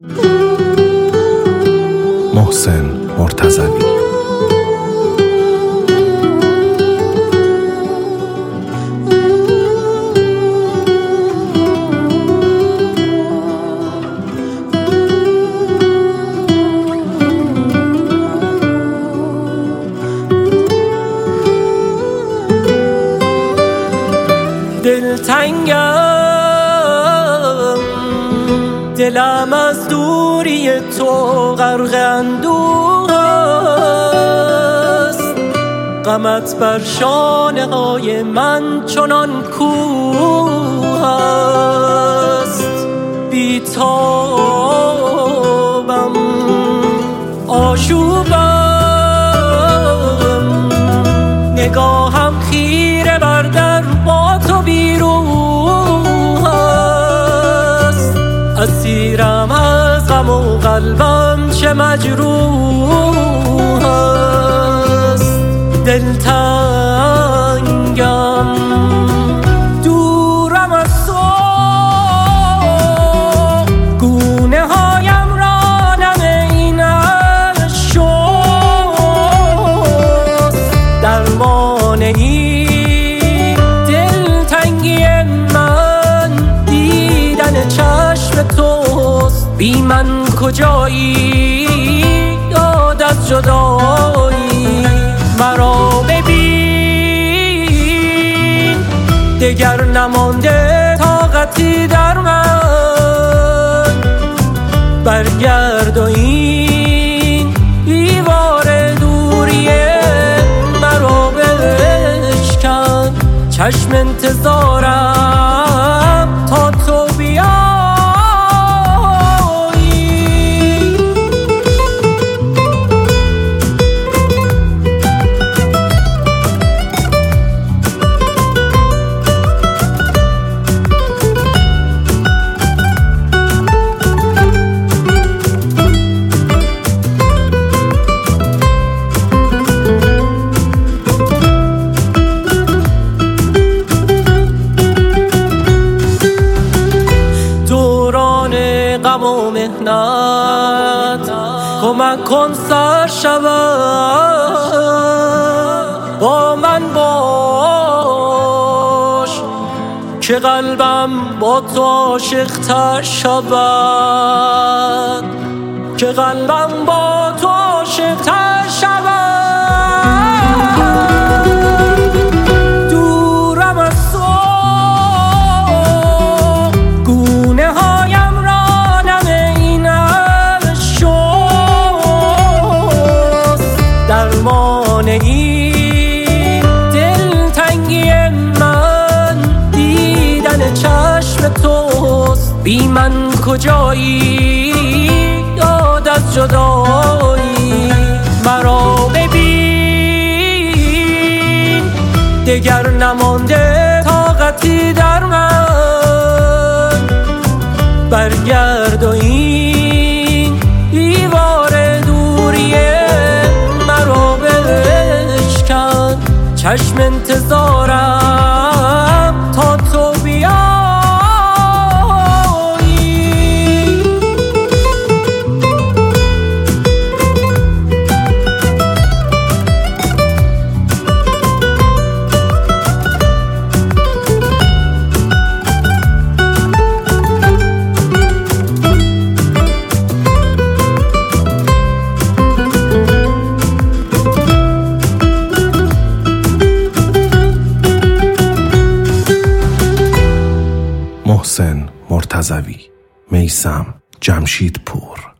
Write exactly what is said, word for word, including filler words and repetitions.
محسن مرتضوی. دلتنگم، دلم از دوری تو غرق اندوه است. غمت بر شانه های من چنان کوه است. بی تابم، آشوبم، نگاهم خیره بر در با تو بیروح است. اسیرم از غم و قلبم چه مجروح است. دلتنگم، دورم از تو، گونه هایم را نم این شست. درمان این دلتنگی من دیدن چشم توست. بی من کجایی یاد از جدایی. مرا ببین دگر نمانده طاقتی در من. برگرد و این دیوار دوریه مرا بشکن. چشم انتظارم تا تو بیایی. غم و مهنت کمک کن سر شود. با من باش که قلبم با تو عاشق تر شود. که قلبم با تو عاشق تر شود. دورم از تو، گونه هایم درمان این دلتنگی من دیدن چشم توست. بی من کجایی یاد از جدایی. مرا ببین دگر نمانده طاقتی در من. برگرد و این دیوار دوریه مرا بشکن. چشم انتظارم تا تو بیایی. محسن مرتضوی. میثم جمشیدپور.